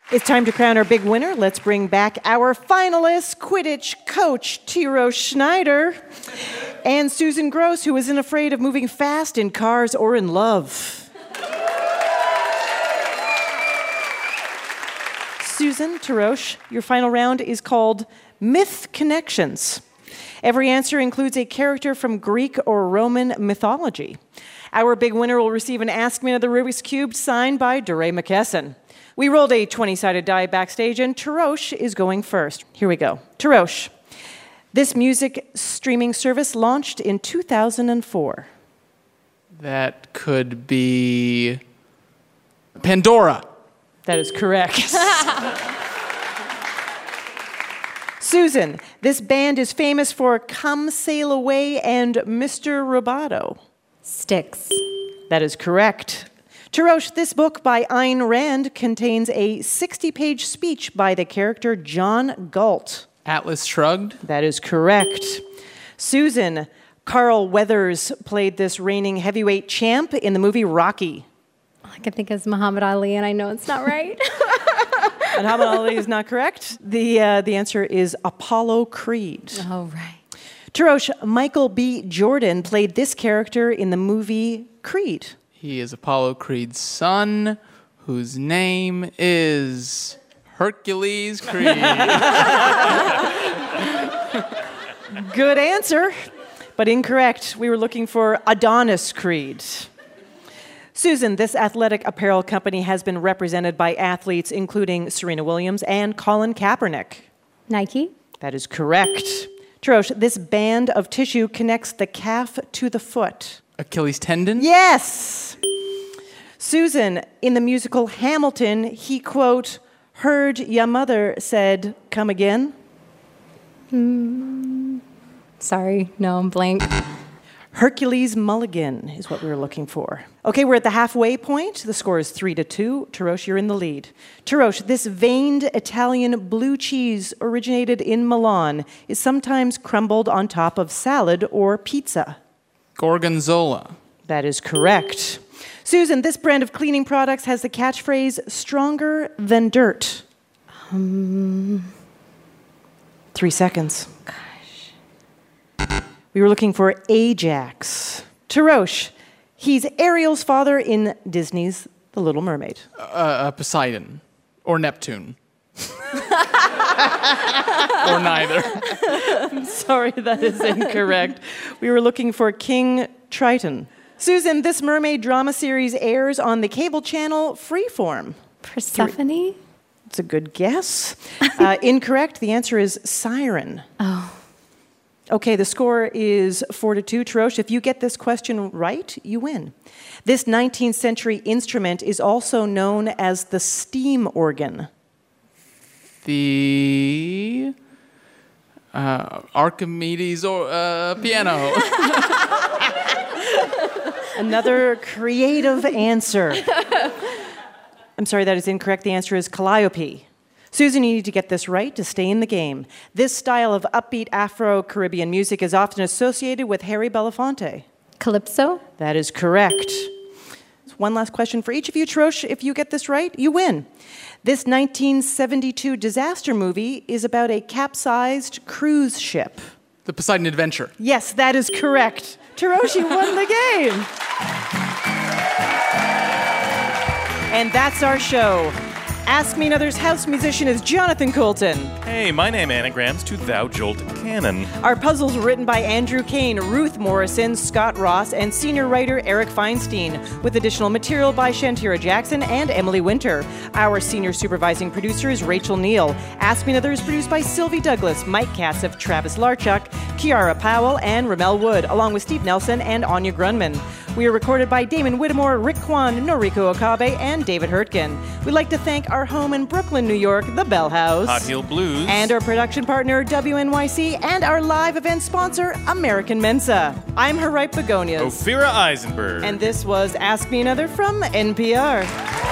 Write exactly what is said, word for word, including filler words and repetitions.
It's time to crown our big winner. Let's bring back our finalist, Quidditch coach Tiro Schneider, and Susan Gross, who isn't afraid of moving fast in cars or in love. Susan, Tirosh, your final round is called Myth Connections. Every answer includes a character from Greek or Roman mythology. Our big winner will receive an Ask Me Another Rubik's Cube signed by DeRay McKesson. We rolled a twenty-sided die backstage, and Tirosh is going first. Here we go. Tirosh, this music streaming service launched in two thousand four. That could be Pandora. That is correct. Susan, this band is famous for Come Sail Away and Mister Roboto. Styx. That is correct. Tirosh, this book by Ayn Rand contains a sixty-page speech by the character John Galt. Atlas Shrugged. That is correct. Susan, Carl Weathers played this reigning heavyweight champ in the movie Rocky. All I can think is Muhammad Ali, and I know it's not right. Muhammad Ali is not correct. The, uh, the answer is Apollo Creed. Oh, right. Tirosh, Michael B. Jordan played this character in the movie Creed. He is Apollo Creed's son, whose name is Hercules Creed. Good answer, but incorrect. We were looking for Adonis Creed. Susan, this athletic apparel company has been represented by athletes including Serena Williams and Colin Kaepernick. Nike. That is correct. Tirosh, this band of tissue connects the calf to the foot. Achilles tendon? Yes! Susan, in the musical Hamilton, he, quote, heard ya mother said, come again? Mm, sorry, no, I'm blank. Hercules Mulligan is what we were looking for. Okay, we're at the halfway point. The score is three to two. Tirosh, you're in the lead. Tirosh, this veined Italian blue cheese originated in Milan is sometimes crumbled on top of salad or pizza. Gorgonzola. That is correct. Susan, this brand of cleaning products has the catchphrase, stronger than dirt. Um, Three seconds. Gosh. We were looking for Ajax. Tirosh, he's Ariel's father in Disney's The Little Mermaid. Uh, uh, Poseidon. Or Neptune. Or neither. I'm sorry, that is incorrect. We were looking for King Triton. Susan, this mermaid drama series airs on the cable channel Freeform. Persephone? It's a good guess. Uh, incorrect. The answer is Siren. Oh. Okay, the score is four to two. Tirosh, if you get this question right, you win. This nineteenth century instrument is also known as the steam organ. The uh, Archimedes or uh, piano. Another creative answer. I'm sorry, that is incorrect. The answer is calliope. Susan, you need to get this right to stay in the game. This style of upbeat Afro-Caribbean music is often associated with Harry Belafonte. Calypso? That is correct. One last question for each of you. Tirosh, if you get this right, you win. This nineteen seventy-two disaster movie is about a capsized cruise ship. The Poseidon Adventure. Yes, that is correct. Tirosh, you won the game. And that's our show. Ask Me Another's house musician is Jonathan Coulton. Hey, my name anagrams to Thou Jolt Cannon. Our puzzles were written by Andrew Kane, Ruth Morrison, Scott Ross, and senior writer Eric Feinstein, with additional material by Shantira Jackson and Emily Winter. Our senior supervising producer is Rachel Neal. Ask Me Another is produced by Sylvie Douglas, Mike Kassif, Travis Larchuk, Kiara Powell, and Ramel Wood, along with Steve Nelson and Anya Grunman. We are recorded by Damon Whittemore, Rick Kwan, Noriko Okabe, and David Hurtgen. We'd like to thank our home in Brooklyn, New York, the Bell House. Hot Heel Blues. And our production partner, W N Y C, and our live event sponsor, American Mensa. I'm Harriet Begonias. Ophira Eisenberg. And this was Ask Me Another from N P R.